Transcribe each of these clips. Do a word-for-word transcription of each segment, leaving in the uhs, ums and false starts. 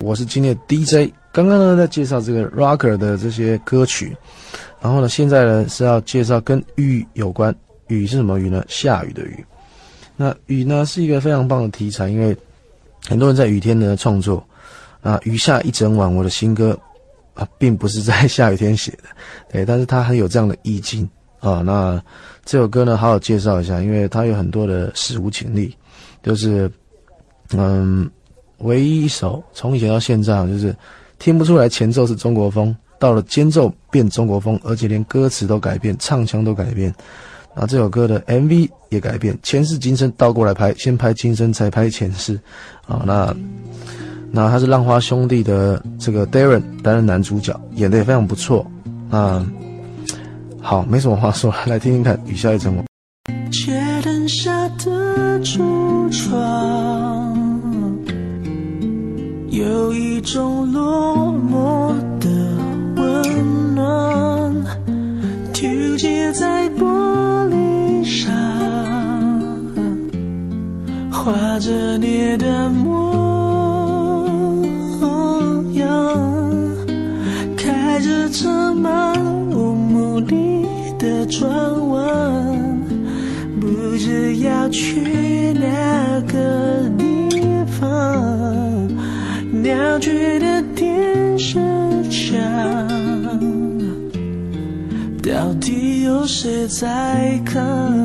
我是今天的 D J。刚刚呢在介绍这个 Rocker 的这些歌曲，然后呢现在呢是要介绍跟雨有关。雨是什么雨呢？下雨的雨。那雨呢是一个非常棒的题材，因为很多人在雨天呢创作。啊，雨下一整晚，我的新歌啊，并不是在下雨天写的，对，但是它很有这样的意境啊。那这首歌呢，好好介绍一下，因为它有很多的史无前例，就是嗯，唯一一首从以前到现在，就是听不出来前奏是中国风，到了间奏变中国风，而且连歌词都改变，唱腔都改变。然后这首歌的 M V 也改变，前世今生倒过来拍，先拍今生才拍前世啊。那那他是浪花兄弟的这个 Darren 担任男主角，演得也非常不错。那好，没什么话说，来听听看雨下一整晚。 街灯下的橱窗，有一种落寞的温暖，丢接在玻璃上，画着你的模开着车漫无目的的转弯，不知要去哪个地方，鸟居的电视墙，到底有谁在看？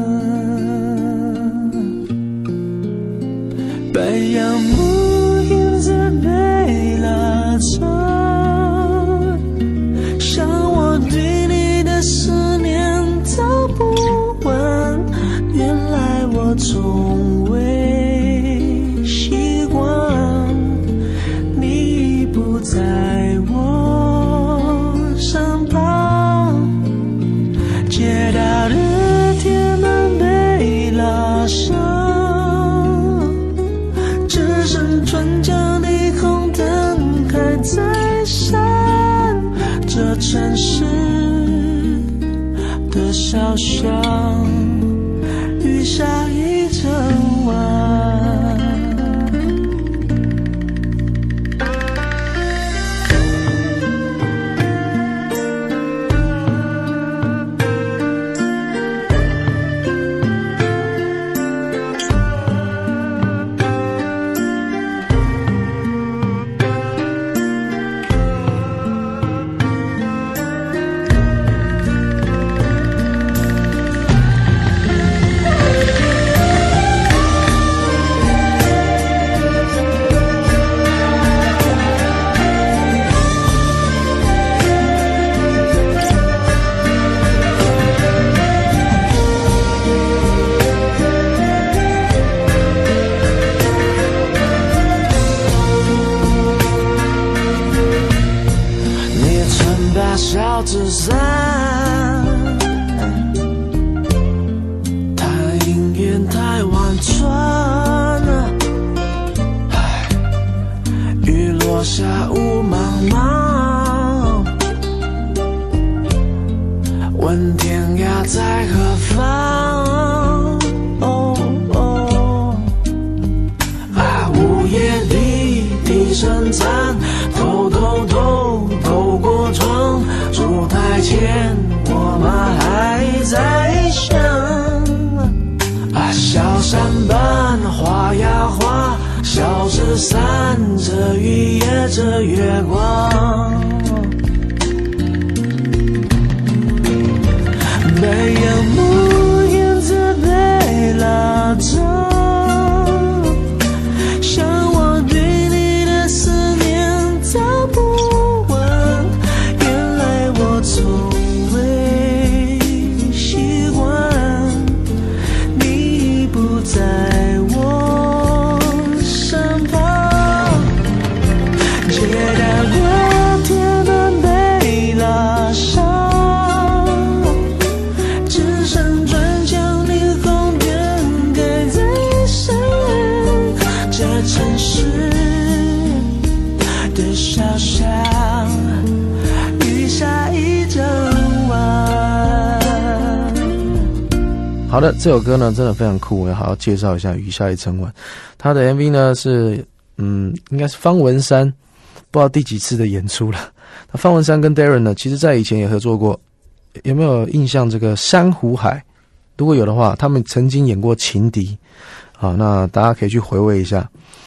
白杨木影子被拉长，像我对你的思念早不完，原来我从未习惯你不在我身旁，街道的铁门被拉上，只剩转角霓虹灯还在闪，这城市的小巷，雨下一整晚。小纸伞，它音乐太婉转，雨落下雾茫茫，问天涯在何方？哦哦，啊，午夜里低声赞，偷偷偷透过窗，烛台前我们还在想，啊，小山般画呀画，小纸伞遮雨也遮月光，白杨木影子被拉长， 好的，这首歌呢真的非常酷，我要好好介绍一下《雨下一整晚》。它的 M V 呢是，嗯，应该是方文山不知道第几次的演出了。那方文山跟 Darren 呢，其实在以前也合作过，有没有印象？这个珊瑚海，如果有的话，他们曾经演过情敌，好，那大家可以去回味一下。